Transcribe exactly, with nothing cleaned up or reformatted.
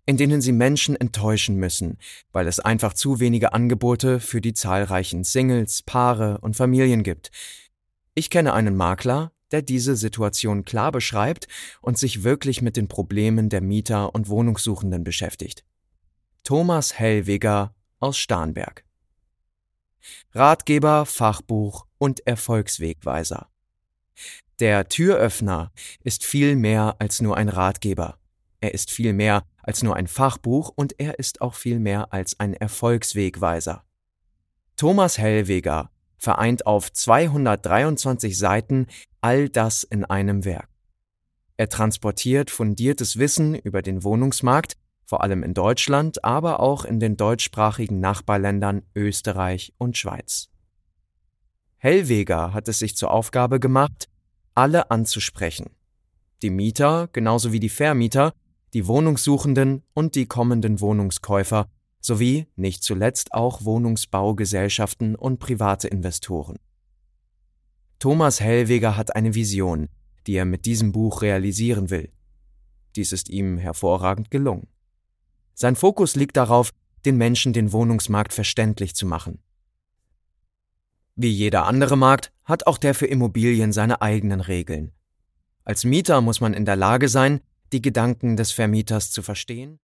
in denen sie Menschen enttäuschen müssen, weil es einfach zu wenige Angebote für die zahlreichen Singles, Paare und Familien gibt. Ich kenne einen Makler, der diese Situation klar beschreibt und sich wirklich mit den Problemen der Mieter und Wohnungssuchenden beschäftigt. Thomas Hellweger aus Starnberg. Ratgeber, Fachbuch und Erfolgswegweiser. Der Türöffner ist viel mehr als nur ein Ratgeber. Er ist viel mehr als nur ein Fachbuch und er ist auch viel mehr als ein Erfolgswegweiser. Thomas Hellweger vereint auf zweihundertdreiundzwanzig Seiten all das in einem Werk. Er transportiert fundiertes Wissen über den Wohnungsmarkt, vor allem in Deutschland, aber auch in den deutschsprachigen Nachbarländern Österreich und Schweiz. Hellweger hat es sich zur Aufgabe gemacht, alle anzusprechen. Die Mieter genauso wie die Vermieter, die Wohnungssuchenden und die kommenden Wohnungskäufer sowie, nicht zuletzt, auch Wohnungsbaugesellschaften und private Investoren. Thomas Hellweger hat eine Vision, die er mit diesem Buch realisieren will. Dies ist ihm hervorragend gelungen. Sein Fokus liegt darauf, den Menschen den Wohnungsmarkt verständlich zu machen. Wie jeder andere Markt hat auch der für Immobilien seine eigenen Regeln. Als Mieter muss man in der Lage sein, die Gedanken des Vermieters zu verstehen